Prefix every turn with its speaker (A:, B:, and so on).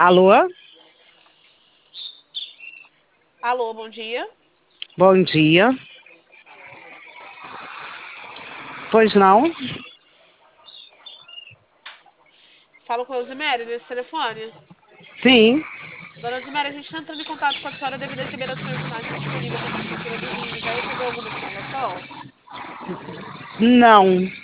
A: Alô?
B: Alô, bom dia.
A: Bom dia. Pois não?
B: Falo com a Eusiméria nesse telefone.
A: Sim.
B: Dona Eusiméria, a gente está entrando em contato com a senhora devido a receber ações de imagem disponível contra a estrutura do rim. Já recebeu alguma informação?
A: Não.